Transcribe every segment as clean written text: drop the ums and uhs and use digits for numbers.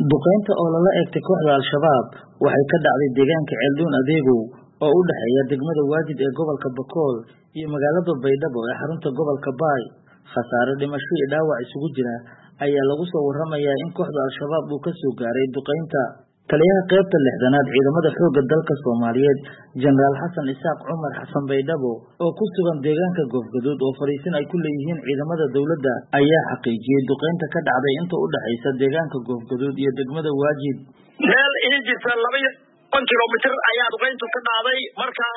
duqeynta oo lala eegtay kooxda al-shabaab waxay ka dhacday deegaanka Ceeldoon Adeegow oo u dhaxeeya degmada Waajid ee gobolka Bakool iyo magaalada Baydhabo ee xarunta gobolka Baay. Khasaare dhimasho iyo dhaawac isugu jira ayaa lagu soo waramayaa in kooxda al-shabaab uu ka soo gaaray duqeynta. Taliyaha qaybta 6aad ciidamada xoogga dalka Soomaaliyeed General Xasan Isaaq Cumar Xasan Baydhabo oo ku sugan deegaanka Goofgaduud oo fariisin ay ku leeyihiin ciidamada dawladda ayaa xaqiijiyay duqeynta ka dhacday inta u dhaxaysa deegaanka Goofgaduud iyo degmada Waajid. meel injisa 2 kilomitir ayaa duqeyntu ka dhacday marka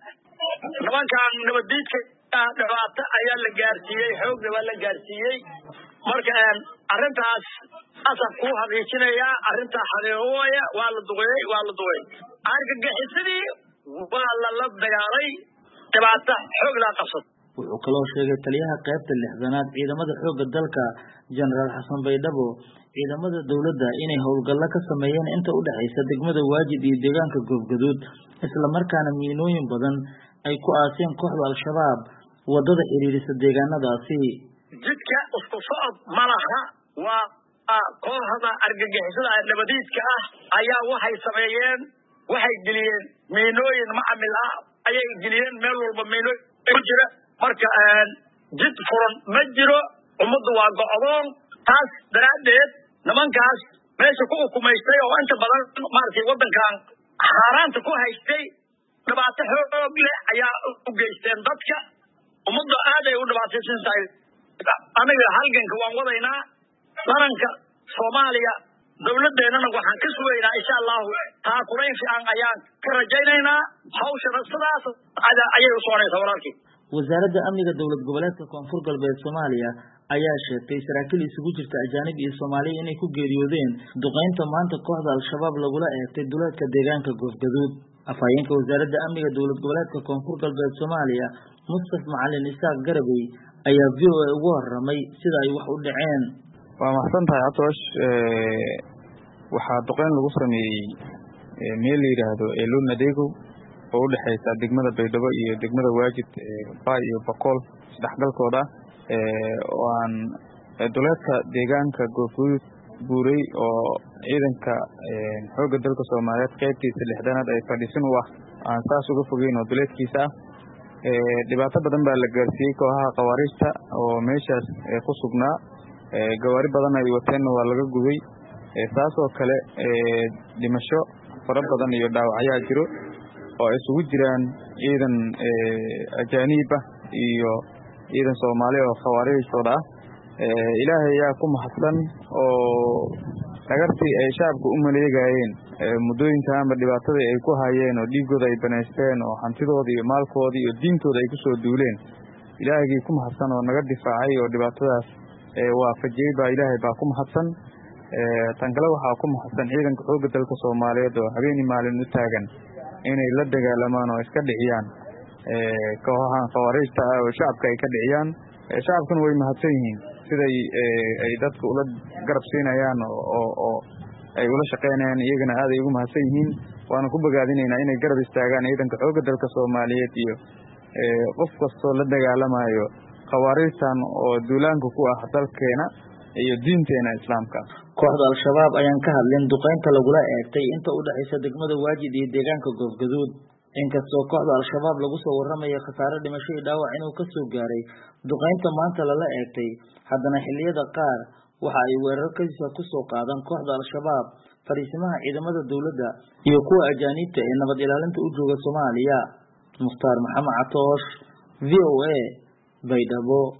nimankan nabadiidka dhibaato ayaa la gaarsiiyay xoogga la gaarsiiyay marka arintaas asab ku habeejinaya arinta xadeewaya waa la duqeeyay argagixisadii waa la dagaalay dhibaato xoog la qabsad. wuxuu kaloo sheegay taliyaha qaybta 6aad ciidamada xoogga dalka General Xasan Baydhabo ciidamada dawladda inay howlgal ka sameeyeen inta u dhaxaysa degmada Waajid iyo deegaanka Goofgaduud isla markaana miinooyin badan ay ku aaseen kooxda al-shabaab wadada xiriirisa deegaanadaasi. jidka isku socod malaha waa kooxda argagixisada nabadiidka ayaa waxay sameeyeen waxay geliyeen miinooyin macamil ayay geliyeen meel walba miinooyin ku jira marka jid furan ma jiro umadu waa go'doon taas daraadeed nimankaas meesha ku ukumaystay oo inta badan maartay wadankan xaaraanta ku haystay dhibaato xoog leh ayaa u geysteen dadka umada aad ay u dhibaataysan tahay. aniga halganka waan wadaynaa qaranka Soomaaliya dawladeennana waxaan ka sugaynaa insha Allah taa kurayn fiican ayaan ka rajaynaynaa hawsha sidaas ayay u soconaysaa walaalkii. wasaaradda amniga dawlad goboleedka Koonfur Galbeed Soomaaliya ayaa sheegtay saraakiil isugu jirta ajaanib iyo Soomaali inay ku geeriyoodeen duqeynta maanta kooxda al-shabaab lagula eegtay duleedka deegaanka Goofgaduud. afhayeenka wasaaradda amniga dawlad goboleedka Koonfur Galbeed Soomaaliya Mustafa Macalin Isaaq Garabay ayaa VOA ugu waramay sida ay wax u dhaceen. waa maxsantahay Atoosh waxaa duqeyn lagu sameeyay meel la yiraahdo Ceeldoon Adeegow oo u dhaxaysa degmada Baydhabo iyo degmada Waajid Baay iyo Bakool isdhaxgalkooda oo aan duleedka deegaanka Goofgaduud buuray oo ciidanka xoogga dalka Soomaaliyeed qaybtiisa 6aad ay fadhiisan aan saas uga fogeyn oo duleedkiisa dhibaato badan baa la gaarsiiyay kooxaha qawaariijta oo meeshaas ku sugnaa gawaari badan ay wateen waa laga gubay taasoo kale dhimasho fara badan iyo dhaawacyo jiro oo isugu jiraan ciidan ajaanib iyo ciidan Soomaali oo qawaariijtooda ilaahay ayaa ku mahadsan oo dhagartii ay shacabku u maleegayeen muddooyinkan dhibaatada ay ku hayeen oo dhiigooda ay banaysteen oo hantidooda iyo maalkooda iyo diintooda ay ku soo duuleen ilaahay ku mahadsan oo naga difaacay oo dhibaatadaas waafajiyay baa ilaahay baa ku mahadsan. tan kale waxaa ku mahadsan ciidanka xoogga dalka Soomaaliyeed oo habeen maalin u taagan inay la dagaalamaan oo iska dhiciyaan kooxaha qawaariijta oo shacabka ay ka dhiciyaan shacabkuna way mahadsan yihiin siday ay dadku ula garab siinayaan oo ay ula shaqeynayaan iyagana aad ay ugu mahadsan yihiin waana ku bogaadinaynaa inay garab istaagaan ciidanka xoogga dalka Soomaaliyeed iyo qof kastoo la dagaalamayo qawaariijtan oo duulaanka ku dalkeena iyo diinteena islaamka. kooxda al-shabaab ayaan ka hadlin duqeynta lagula eegtay inta u dhaxaysa degmada Waajid iyo deegaanka Goofgaduud. inkastoo kooxda al-shabaab lagu soo waramayo khasaare dhimasho iyo dhaawac inuu ka soo gaaray duqeynta maanta lala eegtay haddana xilliyada qaar waxa ay weerarkiisa ku soo qaadan kooxda al-shabaab fariisimaha ciidamada dawladda iyo kuwa ajaanibta ee nabad ilaalinta u jooga Soomaaliya. Mukhtaar Maxamed Atoosh VOA Baydhabo.